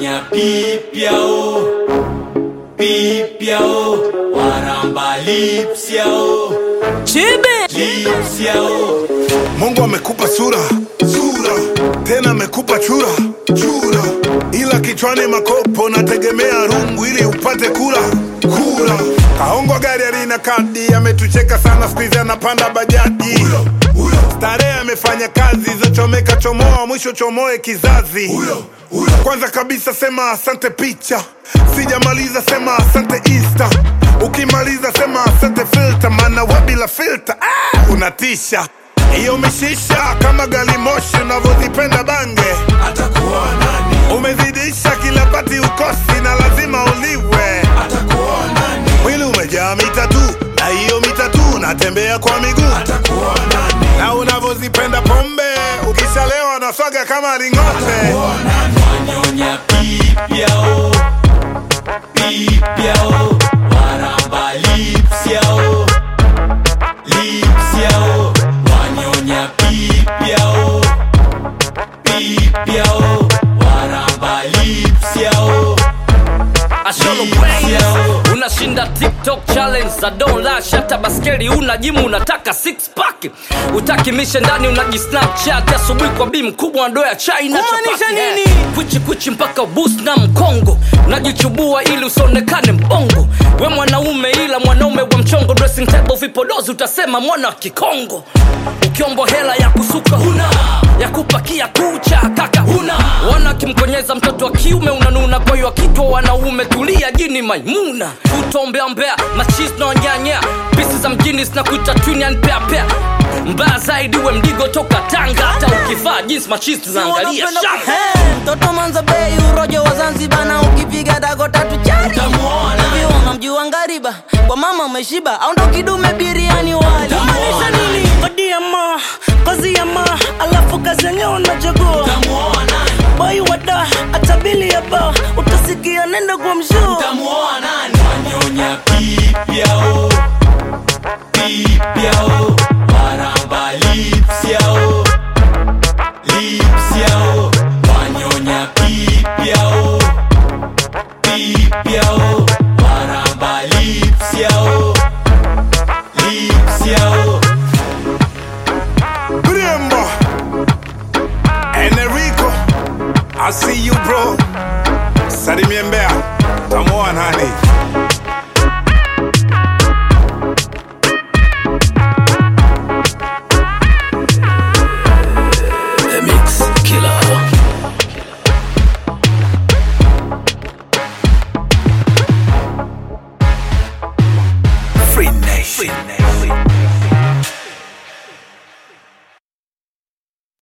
Wanyonya pipi yao, waramba lips yao, chibe lips yao. Mungu amekupa sura, tena amekupa chura, ila kichwani makopo nategemea rungu ili upate kura. Kaongo gari alina kadi, ametucheka sana squeeze anapanda bajaji. Starehe amefanya kazi, zochomeka chomoa, mwisho chomoe kizazi. Kwanza kabisa sema asante picha, sijamaliza sema asante Insta. Ukimaliza sema asante filter, maana wabila filter unatisha. Iyo umeshisha kama gali moshi, unavyozipenda bange Atakuwa nani? umezidisha kila pati ukosi na lazima uliwe. Atakuwa nani? Mwili umejaa mitatu, na hiyo mitatu natembea kwa miguu. Atakuwa nani? Na unavyozipenda pombe, ukishalewa na swaga kama ringote. Atakuwa nani? Wanyonya pipi yao, waramba lips yao, wanyonya pipi yao, waramba lips yao. Asholo brains, unashinda TikTok challenge za don't lie. Shata baskeli una jimu unataka six pack. Utaki mishe ndani unajisnapchat. Asubuhi kwa bi mkubwa ndoa ya China chapati. Kuchi mpaka boost na mkongo. Unajichubua ili usonekane mbongo. We mwanaume ila mwanaume wa mchongo. Dressing table vipodozi utasema mwana wa Kikongo. Ukiombo hela ya kusuka huna, ya kupakia kucha kaka huna. Wana kimkonyeza mtoto wa kiume unanuna. Kwa hiyo kitwa wanaume tulia jini Maimuna. Utombea machis na wanyanya. Pisi za mjini sinakuita twin and pair. Mbaya zaidi we mdigo toka Tanga. Hata ukifaa jeans machis tunaangalia shamba. Mtoto manza bei urojo wa Zanzibar, na ukipiga dago tatu chari Utamuona. Hivi unamjua ngariba, kwa mama umeshiba au ndo kidume biriani wali. Maanisha nini? Kodi ya ma, kazi ya ma, alafu kazi yenyewe unachagua. Utamuona. Boy wada, atabili ya ba, utasikia nenda kwa mshu. Utamuona. Wanyonya pipi yao, waramba lips yao, wanyonya pipi yao, waramba lips yao, Brembo Enrico, I see you bro. Salimie Mbeya, tamuoa nani? The Mix Killer. Free Nation.